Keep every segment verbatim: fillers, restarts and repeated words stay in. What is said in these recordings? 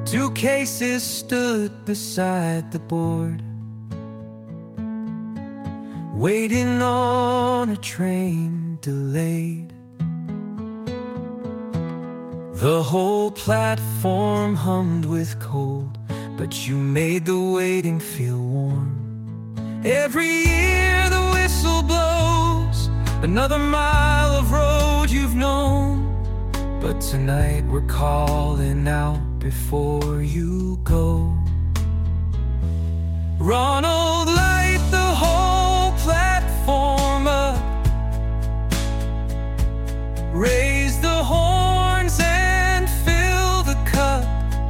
Two cases stood beside the board, waiting on a train delayed. The whole platform hummed with cold, but you made the waiting feel warm. Every year the whistle blows, another mile of road you've known. But tonight we're calling out before you go. Ronald, light the whole platform up, raise the horns and fill the cup.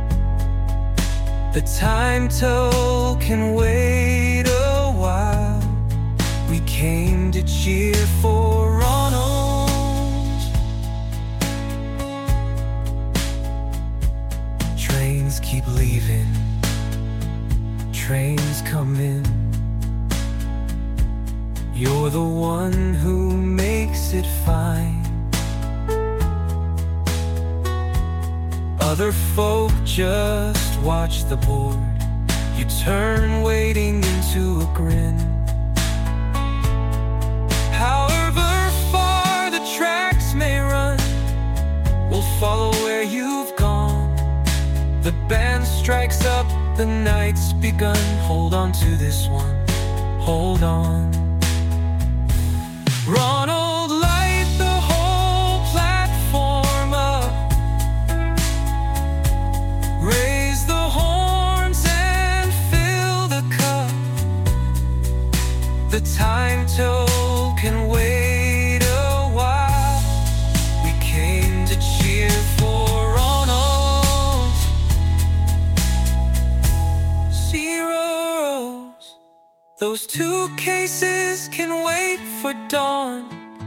The time toll can wait a while. We came to cheer for Ronald. Trains keep leaving, trains come in. You're the one who makes it fine. Other folk just watch the board. You turn waiting into a grin. However far the tracks may run, we'll follow where you've gone. The band strikes up, the night's begun. Hold on to this one, hold on. Ronald, light the whole platform up, raise the horns and fill the cup. The time toll can wait a while. We came to cheer for Ronald. Zeros, those two cases can wait for dawn.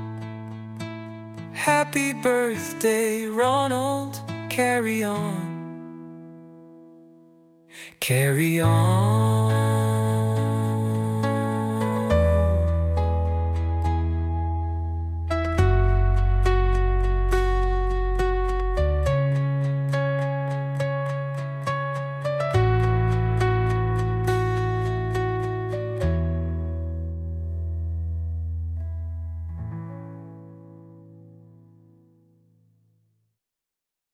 Happy birthday, Ronald, carry on, carry on.